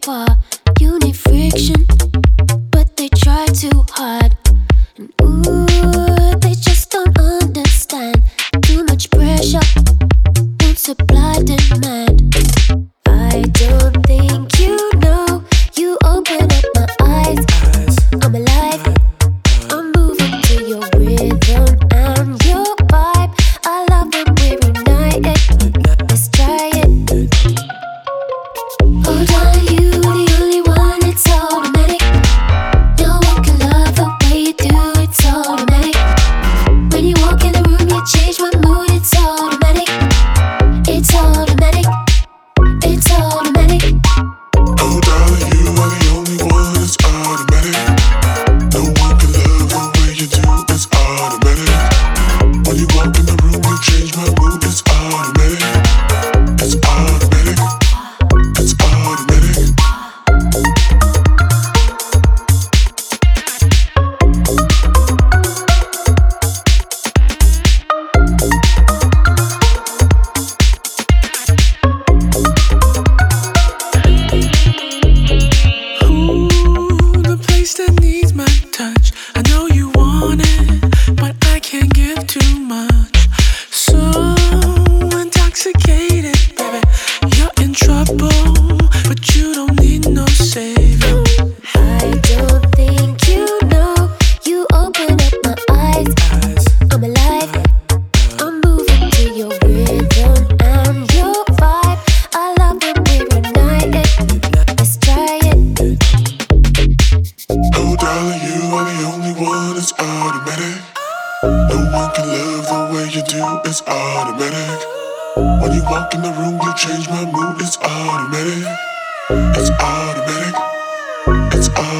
far. You need friction, but they try too hard. And ooh, they just don't understand. Too much pressure, won't supply demand. I don't think you know. You open up my eyes. I'm alive. I'm moving to your rhythm and your vibe. I love when we're united. Let's try it. Oh, darling, you the only one. It's automatic. No one can love the way you do. It's automatic. When you walk in the room, you change my mood. It's automatic. It's automatic. It's automatic. Oh, darling, you are the only one. It's automatic. No one can love the way you do. It's automatic. When you walk in the room, you change my mood. It's automatic. It's automatic. It's automatic. Ooh, the place that needs my touch. I know you want it, but I can't give too much. So intoxicated, baby, you're in trouble, but you don't need no savior. I don't think you know. You open up my eyes. I'm alive. I'm moving to your rhythm and your vibe. I love when we're united. Let's try it. Oh, darling, you are the only one. It's automatic. No one can love the way you do. It's automatic. When you walk in the room, you change my mood. It's automatic. It's automatic. It's automatic.